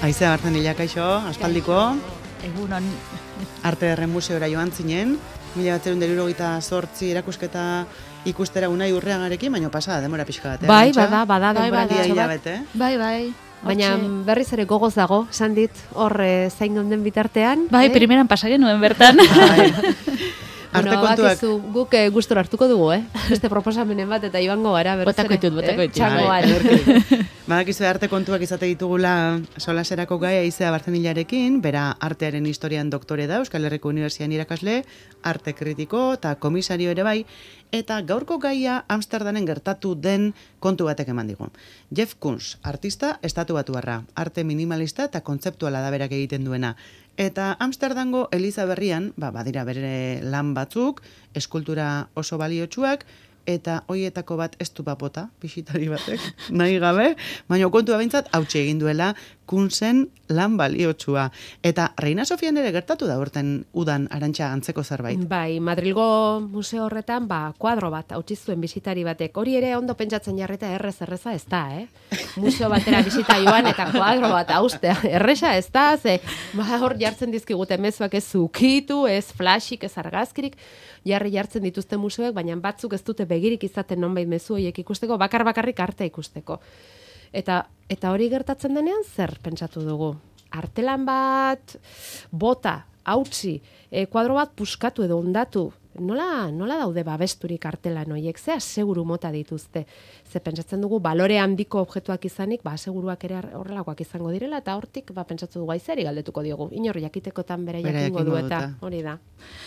Aizea Bartzenilla, kaixo, aspaldiko. Egunon. Arte Ederren Museora joan zinen, 1978 erakusketa ikustera Unai Urreagarekin, baina pasada denbora pixka bat. Bai, bada. Bai. Baina berriz ere gogoz dago, esan dit, hor zain den bitartean. Bai, primeran pasaren nuen bertan. Arte kontuak. Guk gustora hartuko dugu, Beste proposamenen bat eta joango gara berriz ere. Botako ditut. Txangoan. Badakizu arte kontuak izate ditugula solaserako gai Aizea Bartzenillarekin, bera artearen historian doktore da, Euskal Herriko Unibertsitatean irakasle, arte kritiko eta komisario ere bai, eta gaurko gaia Amsterdamen gertatu den kontu batek eman digu. Jeff Koons, artista estatubatuarra, arte minimalista eta kontzeptuala da berak egiten duena. Eta Amsterdango Eliza berrian, badira bere lan batzuk, eskultura oso baliotsuak, eta hoietako bat ez du papota, bisitari batek, nahi gabe, baina kontua behintzat hautsi egin duela Koonsen lan baliotsua. Eta Reina Sofian ere gertatu da urten udan Arantxa antzeko zerbait. Bai, Madrilgo museo horretan, kuadro bat hautsi zuen bisitari batek. Hori ere ondo pentsatzen jarrita erreza ez da, Museo batera bisita joan eta kuadro bat haustea. Erresa ez da, hor jartzen dizkigute mezuak ez zukitu, ez flashik, ez argazkirik, jartzen dituzte museoek, baina batzuk ez dute begirik izaten nonbait mezu horiek ikusteko, bakarrik arte ikusteko. Eta hori gertatzen denean zer pentsatu dugu? Artelan bat, bota, hautsi, kuadro bat puskatu edo ondatu, nola daude babesturik artelan horiek? Ze aseguru mota dituzte? Ze pentsatzen dugu balore handiko objektuak izanik, aseguruak ere horrelakoak izango direla, eta hortik pentsatu dugu Aizeri galdetuko diogu. Inor jakitekotan bere jakingo du eta hori da.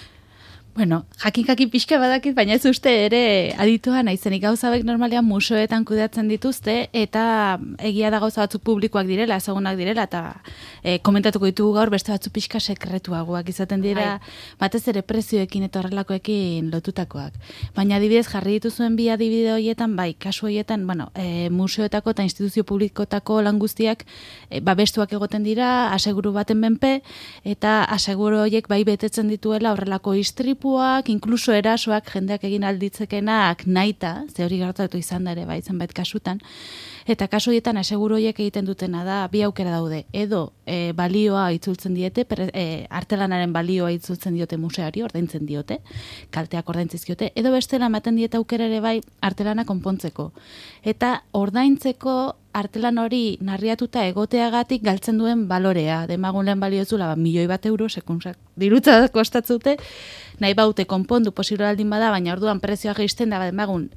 Bueno, jakin pixka badakit, baina ez uste ere aditua naizenik gauzabek normalean museoetan kudeatzen dituzte, eta egia da gauza batzuk publikoak direla, ezagunak direla, eta komentatuko ditugu gaur beste batzuk pixka sekretuagoak izaten dira, batez ere prezioekin eta horrelakoekin lotutakoak. Baina adibidez jarri dituzuen bi adibide horietan, kasu horietan, museoetako eta instituzio publikotako lan guztiak babestuak egoten dira, aseguru baten menpe, eta aseguru horiek betetzen dituela horrelako istripu, inkluso erasoak jendeak egin alditzekenak nahita, ze hori gertatu izan da ere zenbait kasutan, eta kasu horietan aseguru horiek egiten dutena da, bi aukera daude, edo balioa itzultzen diete, artelanaren balioa itzultzen diote museari, ordaintzen diote, kalteak ordaintzizkiote, edo bestela ematen diete aukera ere artelana konpontzeko. Eta ordaintzeko artelan hori narriatuta egoteagatik galtzen duen balorea, demagun lehen baliozula, €1.000.000, sekunsak dirutza kostatzute, nahi baute konpondu posible aldin bada, baina orduan prezioa geisten da, demagun,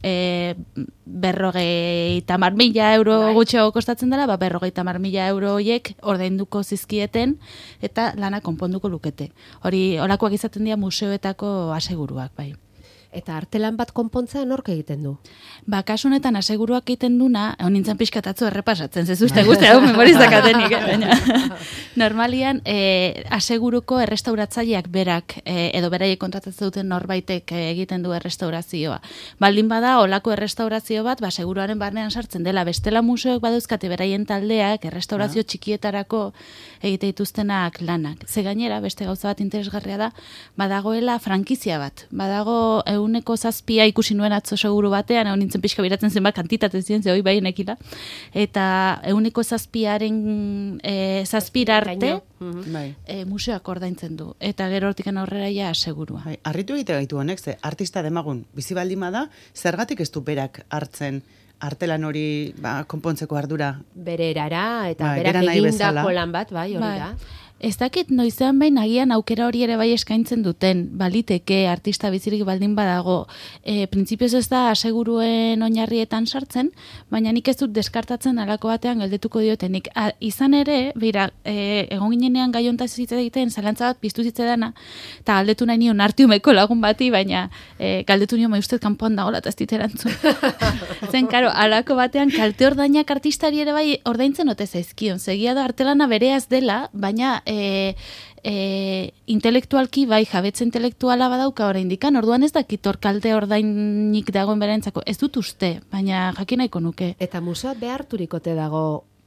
€50.000 gutxiago kostatzen dela, €50.000 horiek ordainduko zizkieten, eta lana konponduko lukete. Hori, olakoak izaten dira museoetako aseguruak, bai. Eta artelan bat konpontzea nork egiten du? Kasu honetan aseguruak egiten duna, honintzen pixkatatzu errepasatzen, zezuzte guztia hau memorizakatenik, baina normalian aseguruko errestauratzaileak berak, edo beraiek kontratatzen duten norbaitek egiten du errestaurazioa. Baldin bada, olako errestaurazio bat, seguruaren barnean sartzen dela, bestela museoek badauzkate beraien taldeak, errestaurazio txikietarako egite dituztenak lanak. Ze gainera, beste gauza bat interesgarria da, badagoela frankizia bat, badago 107 ikusi nuen atzo seguru batean, nintzen pixka biratzen zenbat kantitate ziren, ze hoi bai nekila, eta 107aren 7 arte museoak ordaintzen du, eta gero hortikan aurrera ja asegurua. Arritu egite gaitu honek, ze artista demagun bizibaldima da, zergatik ez du berak hartzen artelan hori konpontzeko ardura? Bere erara, eta berak egindako lan bat, hori da. Ez dakit noizean behin agian aukera hori ere bai eskaintzen duten, baliteke artista bizirik baldin badago. Printzipioz ez da aseguruen oinarrietan sartzen, baina nik ez dut deskartatzen alako batean galdetuko diotenik. Izan ere, egon ginenean gaiontaz egiten zalantza bat piztu zitzedana, eta galdetu nahi nion artiumeko lagun bati, baina galdetu nion ustez kanpoan dagoela eta ez diterantzun. Zen, karo, alako batean kalte ordainak artistari ere bai ordaintzen ote zaizkion. Segia da artelana bereaz dela, baina intelektualki jabetze intelektuala badauka oraindikan, orduan ez dakit hor kalte ordainik dagoen berentzako, ez dut uste, baina jakin nahiko nuke. Eta museoa beharturikote dago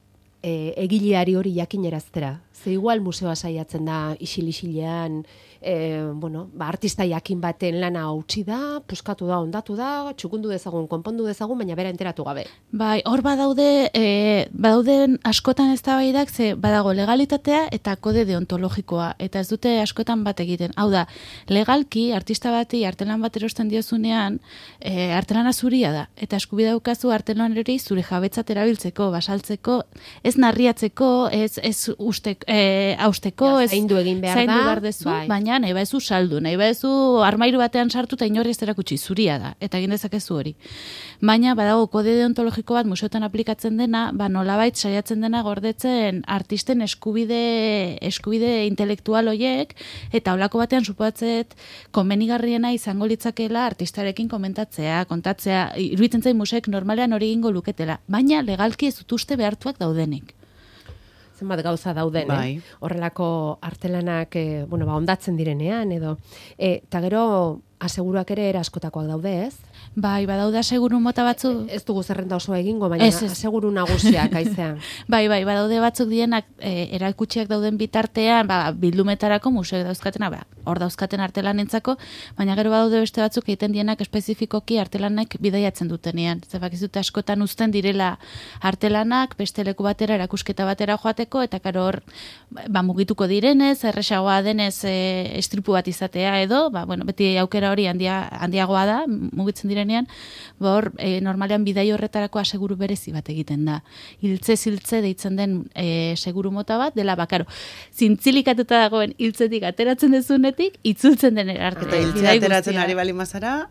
egileari hori jakineraztera. Ze igual museoa saiatzen da isil-isilean, artista jakin baten lana utzi da, puskatu da, ondatu da, txukundu dezagun, konpondu dezagun, baina bera enteratu gabe. Bai, hor badauden askotan eztabaidak, ze badago legalitatea eta kode deontologikoa, eta ez dute askotan bat egiten. Hau da, legalki, artista bati artelan bat erosten diozunean, artelana zuria da, eta eskubide daukazu artelan hori zure jabetzat erabiltzeko, basaltzeko, ez narriatzeko, ez hausteko, ez zaindu egin behar dezu, baina nahi baizu saldu, nahi baizu armairu batean sartu eta inorri ez erakutsi, zuria da, eta egin dezakezu hori. Baina badago kode deontologiko bat museotan aplikatzen dena, nolabait saiatzen dena gordetzen artisten eskubide intelektual hoiek, eta holako batean supoatzet komenigarriena izango litzakela artistarekin kontatzea, iruditzen zain museek normalean hori egingo luketela, baina legalki ez dut uste behartuak daudenik. Zenbat gauza dauden, horrelako artelanak ondatzen direnean, edo. Eta gero, aseguruak ere askotakoak daude, ez? Bai, badaude aseguru mota batzu. Ez dugu zerrenda oso egingo, baina aseguru nagusiak aizean. Bai, badaude batzuk dienak erakutsiak dauden bitartean, bildumetarako museoek dauzkatena, hor dauzkaten artelanentzako, baina gero badaude beste batzuk egiten dienak espezifikoki artelanek bidaiatzen dutenean. Zebakizute askotan uzten direla artelanak, beste leku batera, erakusketa batera joateko, eta karo hor, mugituko direnez, erresagoa denez estripu bat izatea edo, beti aukera hori handiagoa da, mugitzen direnean, normalean bidai horretarako aseguru berezi bat egiten da. Hiltze deitzen den seguru mota bat, dela bakaro, zintzilikatuta dagoen hiltzetik ateratzen dezunetik, itzultzen den arte. Eta hiltzea ateratzen ari bali mazara,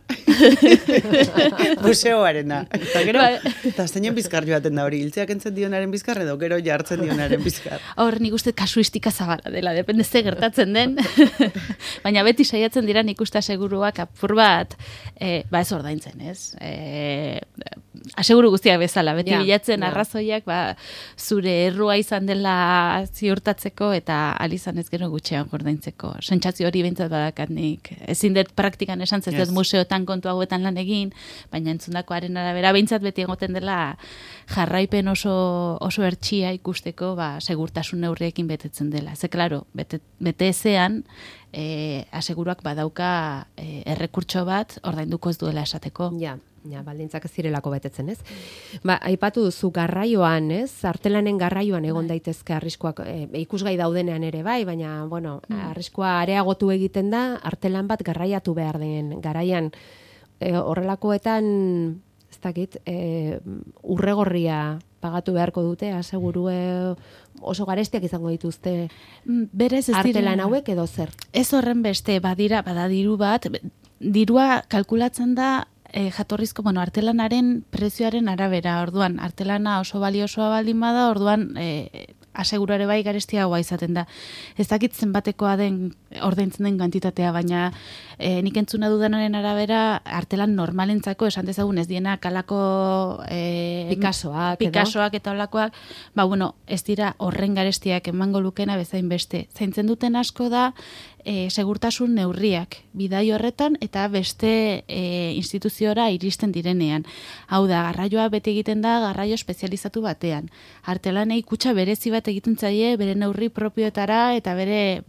museoarena. Eta gero, eta zeinen bizkar joaten da hori, hiltzeak entzen dionaren bizkar edo gero jartzen dionaren bizkar. Hor, nik uste kasuistika zabala dela, depende ze gertatzen den, baina beti saiatzen dira nik uste aseguruak apur bat, ez ordaintzen, ez? Aseguru guztiak bezala, beti bilatzen arrazoiak, zure errua izan dela ziurtatzeko eta alizan ez gero gutxean ordaintzeko. Sentsazio hori behintzat badakat nik. Ezin dut praktikan esan ez museotan kontu hauetan lan egin, baina entzundakoaren arabera behintzat beti egoten dela jarraipen oso ertxia ikusteko, segurtasun neurriekin betetzen dela. Ze, klaro, bete ezean, aseguruak badauka errekurtso bat ordainduko ez duela esateko. Baldintzak ez zirelako betetzen, ez? Aipatu duzu garraioan, ez? Artelanen garraioan egon daitezke arriskuak ikusgai daudenean ere bai, baina, arriskua areagotu egiten da, artelan bat garraiatu behar den garaian. Horrelakoetan, ez dakit, urregorria pagatu beharko dute, aseguru oso garestiak izango dituzte artelan hauek edo zer? Ez horren beste, bada diru bat, dirua kalkulatzen da jatorrizko, artelanaren prezioaren arabera, orduan, artelana oso baliosoa baldin bada, orduan, aseguru ere bai garestiagoa izaten da. Ez dakit zenbatekoa den ordaintzen den kantitatea, baina nik entzuna dudanaren arabera artelan normalentzako esan dezagun ez diena kalako Picassoak eta holakoak, ez dira horren garestiak emango lukena bezain beste. Zaintzen duten asko da segurtasun neurriak bidai horretan eta beste instituziora iristen direnean. Hau da, garraioa bete egiten da garraio espezializatu batean. Artelanei kutxa berezi bat egiten zaie bere neurri propioetara eta bere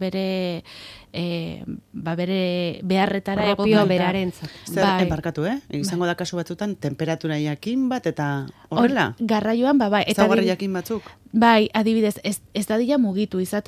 beharretara propio berarentzat. Zer, barkatu, izango da kasu batzutan temperatura jakin bat eta horrela? Garraioan, Ezaugarri jakin batzuk? Bai, adibidez, ez dadila mugitu, izate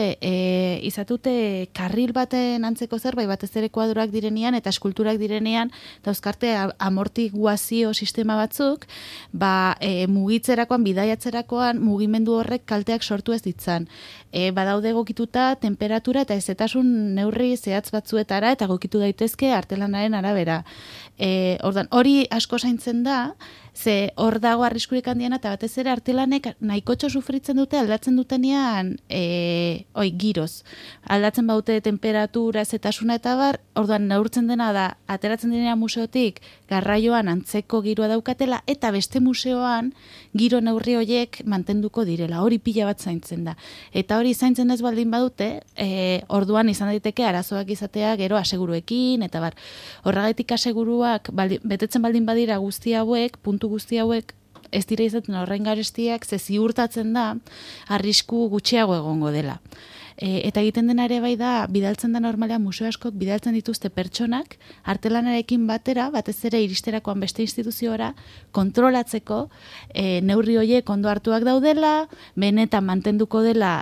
dute karril baten antzeko zerbait, batez ere kuadroak direnean eta eskulturak direnean, dauzkarte amortiguazio sistema batzuk, mugitzerakoan, bidaiatzerakoan, mugimendu horrek kalteak sortu ez ditzan. Badaude egokituta temperatura eta ezetasun neurri zehatz batzuetara eta egokitu daitezke artelanaren arabera. Ordan, hori asko zaintzen da, ze hor dago arriskurik handiena eta batez ere artelanek nahikotxo sufritzen dute aldatzen dutenean giroz. Aldatzen baute temperatura, zetasuna eta bar, orduan neurtzen dena da, ateratzen direnean museotik garraioan antzeko giroa daukatela eta beste museoan giro neurri horiek mantenduko direla. Hori pila bat zaintzen da. Eta hori zaintzen ez baldin badute, orduan izan daiteke arazoak izatea gero aseguruekin eta bar. Horregatik aseguruak betetzen baldin badira guzti hauek, puntu guzti hauek, ez dira izaten horren garestiak, ze ziurtatzen da, arrisku gutxiago egongo dela. Eta egiten dena ere bai da, bidaltzen da normalean museo askok bidaltzen dituzte pertsonak, artelanarekin batera, batez ere iristerakoan beste instituziora, kontrolatzeko neurri horiek ondo hartuak daudela, benetan mantenduko dela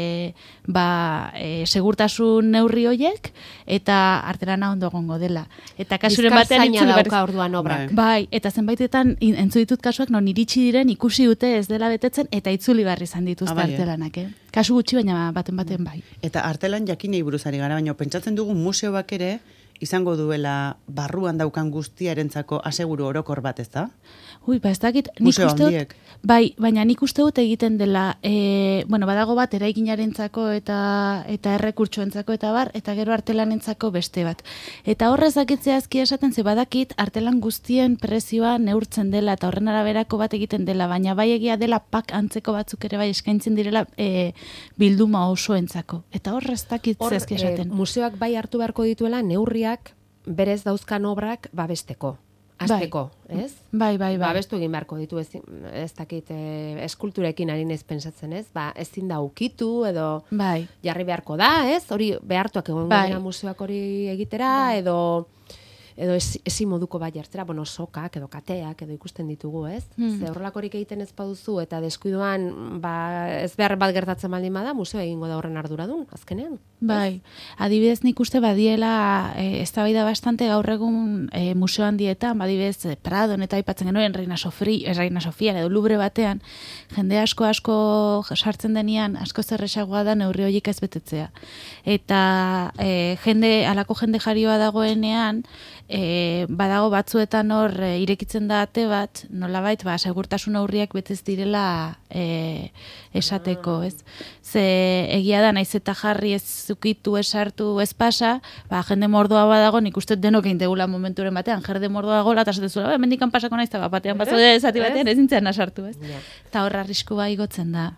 segurtasun neurri horiek, eta artelana ondo egongo dela. Eta kasuren batean itzuli dauka orduan obrak. Bai, eta zenbaitetan entzu ditut kasuak non iritsi diren ikusi dute ez dela betetzen, eta itzuli barri izan dituzte artelanak, Kasu gutxi, baina baten bai. Eta artelan jakinei buruzari gara, baina pentsatzen dugu museoak ere izango duela barruan daukan guztiarentzako aseguru orokor bat, ez da? Ez dakit, museo handiek. Bai, baina nik uste dut egiten dela, badago bat eraikinarentzako eta errekurtsoentzako eta bar, eta gero artelanentzako beste bat. Eta horrez dakitzea azki esaten, ze badakit artelan guztien prezioa neurtzen dela, eta horren araberako bat egiten dela, baina bai egia dela pak antzeko batzuk ere bai eskaintzen direla bilduma osoentzako. Eta horrez dakitzea azki esaten. Museoak bai hartu beharko dituela neurriak berez dauzkan obrak babesteko. Azteko, ez? Bai. Babestu egin beharko ditu, ez dakit eskulturekin ari naiz pentsatzen, ez? Ezin da ukitu edo jarri beharko da, ez? Hori behartuak egon gara museoak hori egitera, edo ezin moduko bai jartzera, sokak edo kateak edo ikusten ditugu, ez? Ze horrelakorik egiten ez baduzu eta deskuiduan ez behar bat gertatzen baldin bada, museo egingo da horren arduradun, azkenean. Bai, adibidez nik uste badiela eztabaida bastante gaur egun museo handietan, adibidez Pradon eta aipatzen genuen Reina Sofia edo Louvre batean, jende asko sartzen denean asko zerresagoa da neurri horiek ez betetzea. Eta alako jende jarioa dagoenean, badago batzuetan hor irekitzen da ate bat, nolabait, segurtasun neurriak betez direla esateko, ez? Ze egia da, naiz eta jarri ez zukitu, ez sartu, ez pasa, jende mordoa badago, nik uste denok egin degula momenturen batean, jende mordoa dago, eta esatezula, mendikan pasako naiz, eta batean pasode zati batean, ez nintzen nasartu, ez? Eta horra arriskua igotzen da.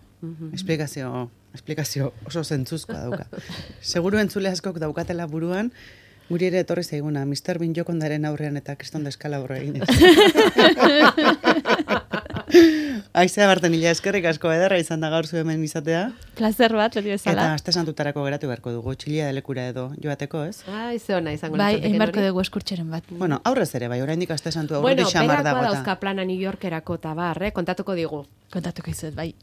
Esplikazio oso zentzuzkoa dauka. Seguru entzule askok daukatela buruan, guri ere etorri zaiguna, Mr. Bean jokondaren aurrean eta kriston deskala horre egin. Aizea Bartenilla, eskerrik asko ederra izan da gaur zu hemen izatea. Plazer bat, beti bezala. Eta aste santutarako geratu beharko dugu, Txilia de lekura edo joateko, ez? Ze ona izango bai, egin beharko dugu eskurtxeren bat. Aurrez ere, oraindik aste santua urdi xamar dago. Berako dauzka plana New Yorkerako eta bar, kontatuko digu. Kontatuko izuet, bai.